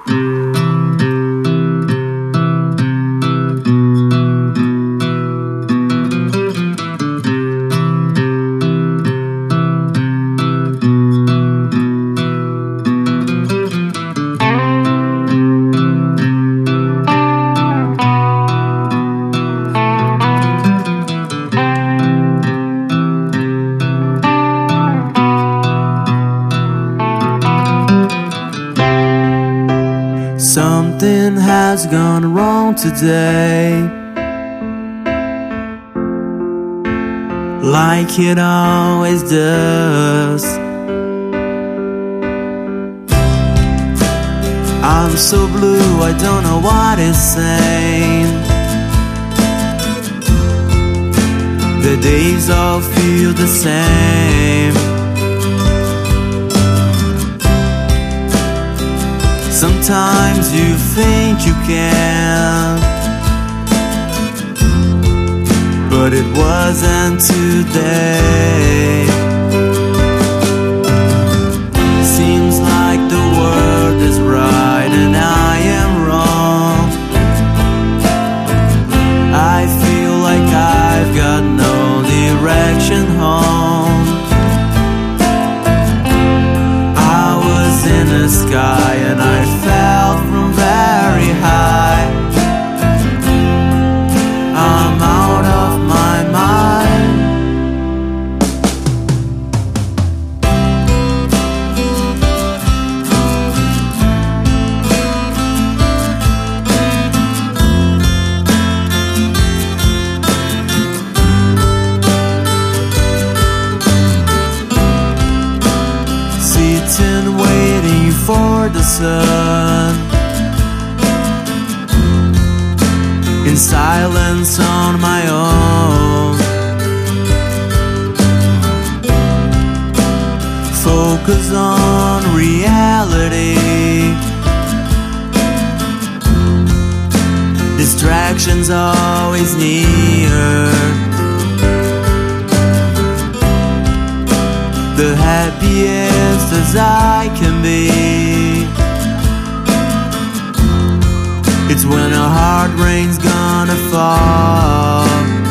Something has gone wrong today, like it always does. I'm so blue, I don't know what is saying. The days all feel the same. Sometimes you think you can, but it wasn't today. Seems like the world is right and I am wrong. I feel like I've got no direction home. I was in the sky and I fell from very high. I'm out of my mind. Sitting waiting for the sun, in silence on my own. Focus on reality. Distractions always near. The happiest as I can be, it's when a hard rain's gonna fall.